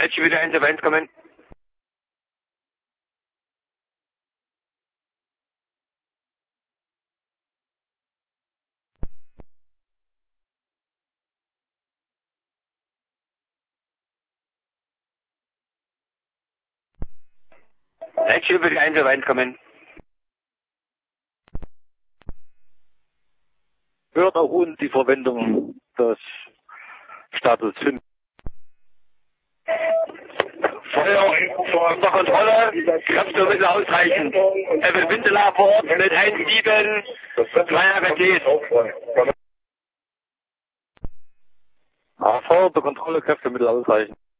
Letzte wieder 1 auf 1 kommen. Letzte wieder 1 auf 1 kommen. Hört auch uns die Verwendung des Status 5. Feuer vor der Kontrolle, Kräfte müssen ausreichen. Evan Windeler vor Ort mit 1,7, 2 AKTs. AV, der Kontrolle, Kräftemittel ausreichen.